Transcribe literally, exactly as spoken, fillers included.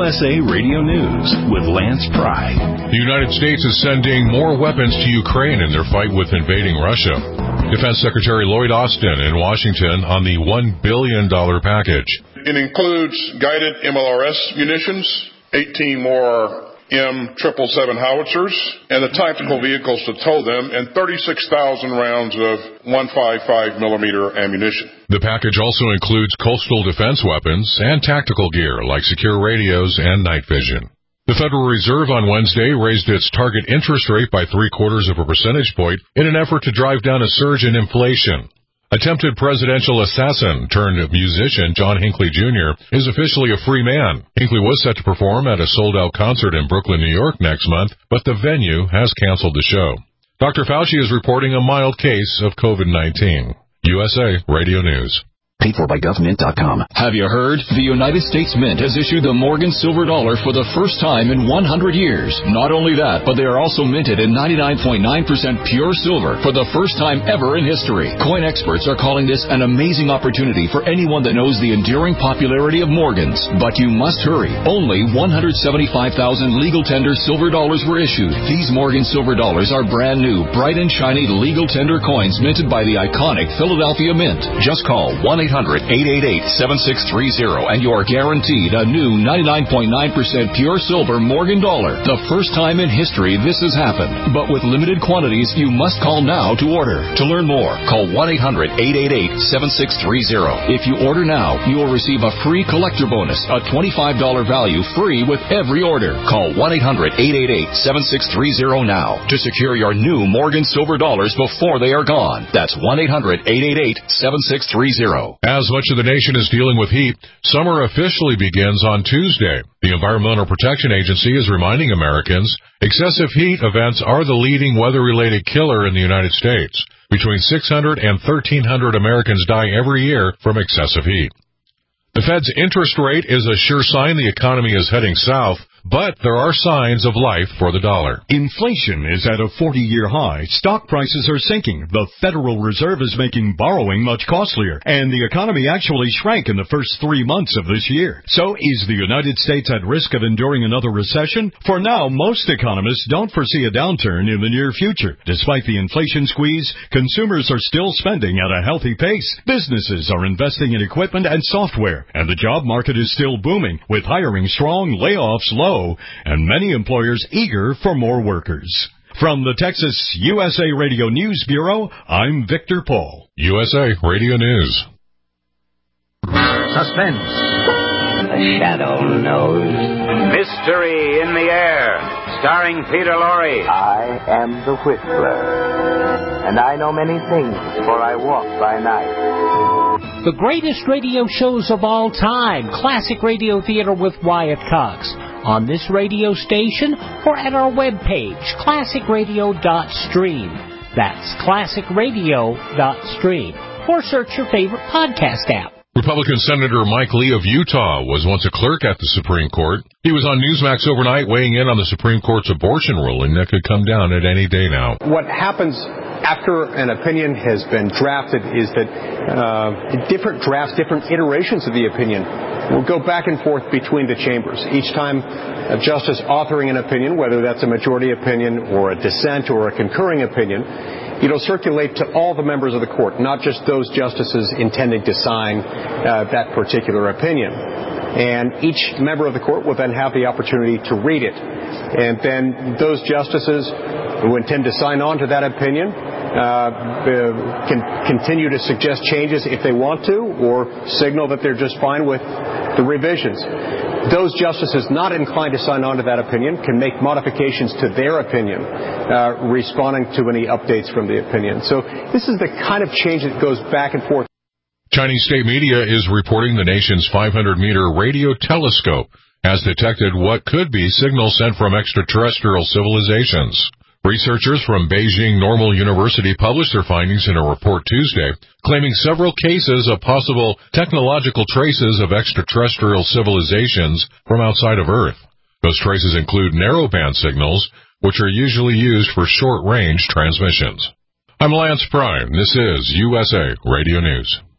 S A Radio News with Lance Pry. The United States is sending more weapons to Ukraine in their fight with invading Russia. Defense Secretary Lloyd Austin in Washington on the one billion dollars package. It includes guided M L R S munitions, eighteen more M triple seven howitzers, and the tactical vehicles to tow them, and thirty-six thousand rounds of one fifty-five millimeter ammunition. The package also includes coastal defense weapons and tactical gear like secure radios and night vision. The Federal Reserve on Wednesday raised its target interest rate by three quarters of a percentage point in an effort to drive down a surge in inflation. Attempted presidential assassin turned musician John Hinckley Junior is officially a free man. Hinckley was set to perform at a sold-out concert in Brooklyn, New York next month, but the venue has canceled the show. Doctor Fauci is reporting a mild case of COVID nineteen. U S A Radio News. Paid for by government dot com. Have you heard? The United States Mint has issued the Morgan Silver Dollar for the first time in one hundred years. Not only that, but they are also minted in ninety-nine point nine percent pure silver for the first time ever in history. Coin experts are calling this an amazing opportunity for anyone that knows the enduring popularity of Morgans. But you must hurry. Only one hundred seventy-five thousand legal tender silver dollars were issued. These Morgan Silver Dollars are brand new, bright and shiny legal tender coins minted by the iconic Philadelphia Mint. Just call one eight hundred eight eight eight seven six three zero and you're guaranteed a new ninety-nine point nine percent pure silver Morgan dollar. The first time in history this has happened. But with limited quantities, you must call now to order. To learn more, call one eight hundred eight eight eight seven six three zero. If you order now, you will receive a free collector bonus, a twenty-five dollars value free with every order. Call one eight hundred eight eight eight seven six three zero now to secure your new Morgan Silver Dollars before they are gone. That's one eight hundred eight eight eight seven six three zero. As much of the nation is dealing with heat, summer officially begins on Tuesday. The Environmental Protection Agency is reminding Americans excessive heat events are the leading weather-related killer in the United States. Between six hundred and thirteen hundred Americans die every year from excessive heat. The Fed's interest rate is a sure sign the economy is heading south, but there are signs of life for the dollar. Inflation is at a forty-year high. Stock prices are sinking. The Federal Reserve is making borrowing much costlier. And the economy actually shrank in the first three months of this year. So is the United States at risk of enduring another recession? For now, most economists don't foresee a downturn in the near future. Despite the inflation squeeze, consumers are still spending at a healthy pace. Businesses are investing in equipment and software. And the job market is still booming, with hiring strong, layoffs low, and many employers eager for more workers. From the Texas U S A Radio News Bureau, I'm Victor Paul. U S A Radio News. Suspense. The shadow knows. Mystery in the air. Starring Peter Lorre. I am the Whistler. And I know many things, for I walk by night. The greatest radio shows of all time. Classic Radio Theater with Wyatt Cox. On this radio station or at our webpage, classic radio dot stream. That's classic radio dot stream. Or search your favorite podcast app. Republican Senator Mike Lee of Utah was once a clerk at the Supreme Court. He was on Newsmax overnight weighing in on the Supreme Court's abortion ruling that could come down at any day now. What happens after an opinion has been drafted is that uh, different drafts, different iterations of the opinion will go back and forth between the chambers. Each time a justice authoring an opinion, whether that's a majority opinion or a dissent or a concurring opinion, it'll circulate to all the members of the court, not just those justices intending to sign uh, that particular opinion. And each member of the court will then have the opportunity to read it. And then those justices who intend to sign on to that opinion uh, can continue to suggest changes if they want to, or signal that they're just fine with the revisions. Those justices not inclined to sign on to that opinion can make modifications to their opinion, uh, responding to any updates from the opinion. So this is the kind of change that goes back and forth. Chinese state media is reporting the nation's five hundred meter radio telescope has detected what could be signals sent from extraterrestrial civilizations. Researchers from Beijing Normal University published their findings in a report Tuesday, claiming several cases of possible technological traces of extraterrestrial civilizations from outside of Earth. Those traces include narrowband signals, which are usually used for short-range transmissions. I'm Lance Prime. This is U S A Radio News.